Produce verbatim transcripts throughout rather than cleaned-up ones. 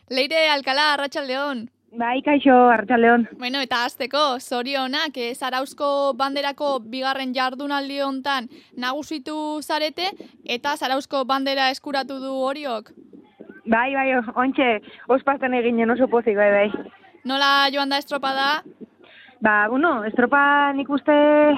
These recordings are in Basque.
Leire Alcalá, Arratsaldeon. Bai, kaixo, Arratsaldeon. Bueno, eta hasteko, zorionak, eh, Zarauzko banderako bigarren jardunaldi hontan nagusitu zarete, eta Zarauzko bandera eskuratu du Oriok. Bai, bai, ontxe, ospazten eginen oso pozik, bai, bai. Nola joan da estropada? Ba, bueno, estropa nik uste,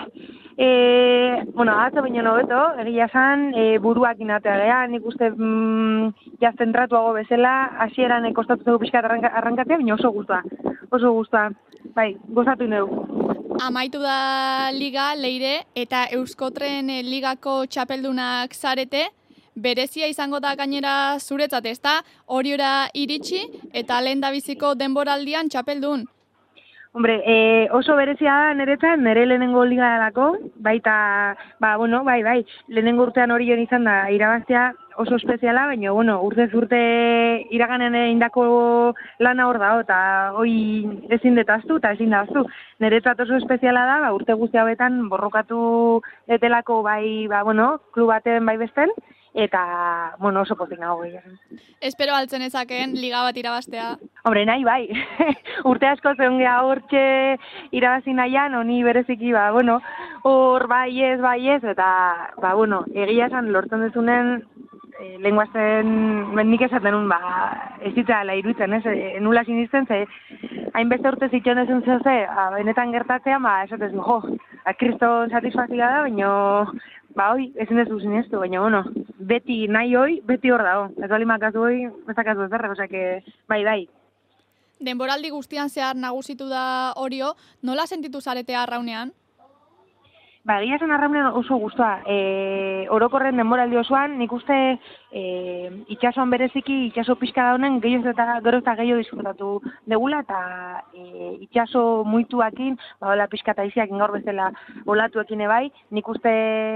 e, bueno, atzo baino nobeto, egia esan, e, buruak inatea geha, nik uste mm, ja zentratuago bezala, hasieran kostatu zego pixka arrankatzea, baina oso guztua, oso guztua, bai, gozatu neu. Amaitu da liga, Leire, eta Euskotren ligako txapeldunak zarete, berezia izango da gainera zuretzat, ezta? Oriora iritsi eta lehen dabiziko denboraldian txapeldun. Hombre, e, oso berezia da niretzat, nire lehenengo liga dalako, baita, ba, bueno, bai, bai, lehenengo urtean Orion izan da irabaztea oso espeziala, baina, bueno, urtez urte iraganen indako lana hor dago, eta hoi ezin detaztu, eta ezin daztu. Niretzat oso espeziala da, ba, urte guzti hauetan borrokatu etelako, bai, ba, bueno, klub baten bai besten, eta, bueno, oso pozik nago gehiago. Espero altzen ezakeen liga bat irabaztea. Hombre, nahi bai, urte asko zen geha hortxe irabazi nahian, honi bereziki, ba, bueno, hor bai ez, bai ez, eta, ba, bueno, egia esan lortzen dezunen, e, lenguazen, nik esaten nun, ba, ez zitzala iruditzen, ez, e, nula sinisten, ze, hainbeste urte zitzen dezun zehose, benetan gertatzean, ba, esatez, jo, a, kriston satisfazioa da, baina, ba, hoi, ezin dezu sinestu, baina, bueno, beti nahi hoi, beti hor dago, ez bali makazu hoi, ez dakazu ez derre, osea, bai, bai. Denboraldi guztian zehar nagusitu da Orio, nola sentitu zarete arraunean? Ba, egia esan arraunean oso guztua. E, orokorren denboraldi osoan, nik uste e, itxasoan bereziki, itxaso pixka daunen, gehiago eta gero eta gehiago disfrutatu degula, eta e, itxaso muituakin, ba, hola pixka eta iziak gaur bezala olatuekin ebai, nik uste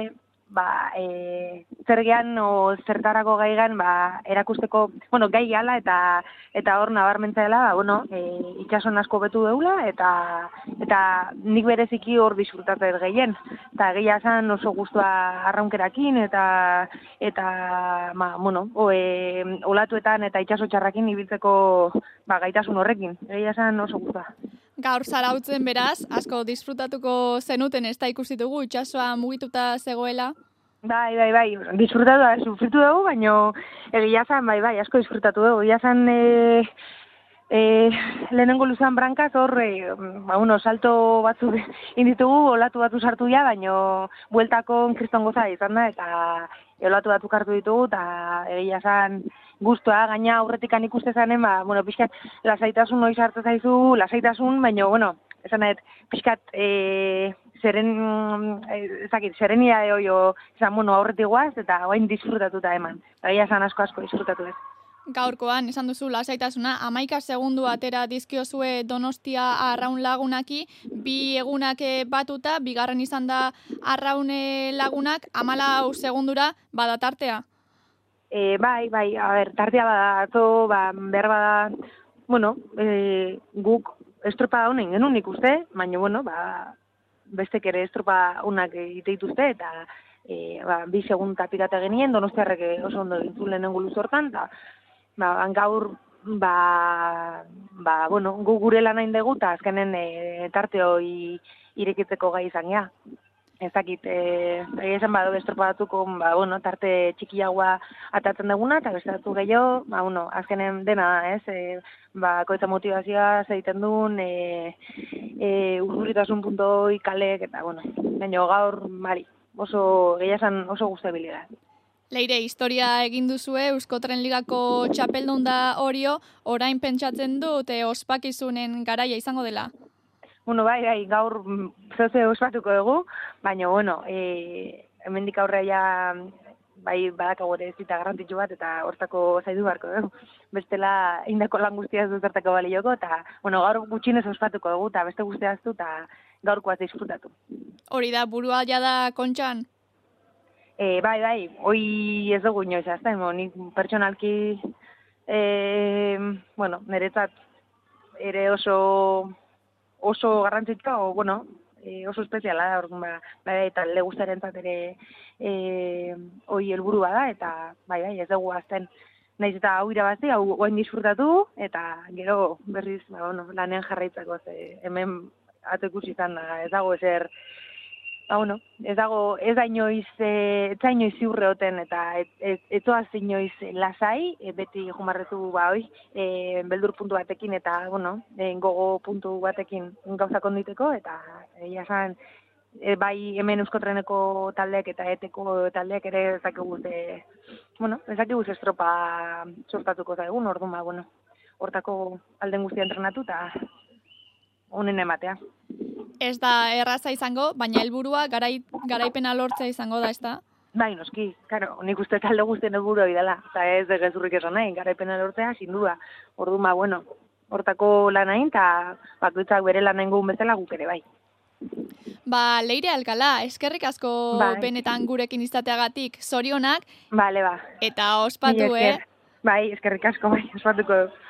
ba, e, zer gehan o zertarako gai gehan, ba, erakusteko, bueno, gai gala eta eta hor nabarmentza dela, ba, bueno, e, itxason asko betu deula, eta eta nik bereziki hor disfrutatzen gehien. Eta egia esan oso guztua arraunkerakin, eta, eta ma, bueno, o, e, olatuetan eta itxaso txarrakin ibiltzeko ba, gaitasun horrekin. Egia esan oso guztua. Gaur Zarautzen beraz, asko disfrutatuko zenuten, ez da ikusi dugu, itxasoa mugituta zegoela? Bai, bai, bai, disfrutatu da, sufritu dugu, baina egia zan, bai, bai, asko disfrutatu dugu. Egia zan, e, e, lehenengo luzan brankaz, hor, e, ba, uno, salto batzu inditugu, olatu batzu sartu ja, baina bueltako kriston goza izan da, eta olatu batzu hartu ditugu, eta egia zan, guztua, gaina aurretikan ikuste zanen, ba, bueno, pixkat, lasaitasun noiz hartu zaizu, lasaitasun, baina, bueno, esan nahet, pixkat, e, zeren, ezakit, serenidade hoi, esan, bueno, aurretik guaz, eta guain disfrutatuta eman. Gaia esan asko-asko disfrutatu ez. Gaurkoan, esan duzu, lasaitasuna, amaika segundu atera dizkiozue Donostia arraun lagunaki, bi egunak batuta, bigarren izan da arraun lagunak, amalau segundura badatartea. E, bai, bai, a ber, tartea bada, ato, ba, behar bada, bueno, e, guk estropa honen genuen ikuste, baina, bueno, ba, bestek ere estropa unak iteituzte, eta e, ba, bi segun tapikata genien, Donostiarrek oso ondo gintzun lehenengo luzortan, eta ba, gaur, ba, ba, bueno, gu gure lan hain dugu, eta azkenen e, tarte hoi irekitzeko gai izan gea. Ez dakit, e, esan bado estropatuko, ba, bueno, tarte txikiagoa atatzen duguna, eta bestatu gehiago, ba, bueno, azkenen dena, ez, e, ba, koetza motivazioa zeiten duen, e, e, urritasun puntoi, kalek, eta, bueno, baina gaur, bari, oso, gehiasan oso guztabilidad. Leire, historia egin duzue, Euskotren Ligako txapeldun da Orio, orain pentsatzen dut, e, ospakizunen garaia izango dela? Bueno, bai, bai, gaur zoze ospatuko dugu, baina, bueno, e, hemendik aurrea ja, bai, badakago ere ez dita garrantzitsu bat, eta hortako zaidu barko dugu. Bestela, indako lan guztia ez duzertako balioko, eta, bueno, gaur gutxinez ospatuko dugu, eta beste guztia aztu, eta gaurkoaz disfrutatu. Hori da, burua ja da kontxan? E, bai, bai, hoi ez dugu inoiz, azta, nik pertsonalki, e, bueno, niretzat ere oso... oso garrantzitsua, o, bueno, e, oso espeziala da, orduan, ba, bai, eta le guztaren ere e, hoi helburua da, eta bai, bai, ez dugu azten naiz eta hau irabazi, hau guain disfrutatu, eta gero berriz, ba, bueno, lanean jarraitzako, ze hemen ato ikusi izan da, ez dago ezer, ba, bueno, ez dago, ez da inoiz, e, ez da inoiz ziurreoten, eta ez, ez, ez oaz inoiz lasai, e, beti jumarretu, ba, oi, e, beldur puntu batekin, eta, bueno, e, gogo puntu batekin gauzak onditeko, eta egia esan, e, bai hemen Euskotreneko taldeak eta eteko taldeak ere ezakigu ze, bueno, ezakigu ze estropa sortatuko zaigun, orduan, ba, bueno, hortako alden guztia entrenatu eta honen ematea. Ez da erraza izango, baina helburua garai, garaipena lortzea izango da, ez da? Bai, noski, karo, nik uste talde guztien helburua bidala, eta ez de gezurrik esan nahi, garaipena lortzea, sin duda. Orduan, ba, bueno, hortako lanain, eta bakoitzak bere lanain gu bezala guk ere, bai. Ba, Leire Alkala, eskerrik asko bai. benetan gurekin izateagatik zorionak. Bale, ba. Eta ospatu, eh? Bai, eskerrik asko, bai, ospatuko.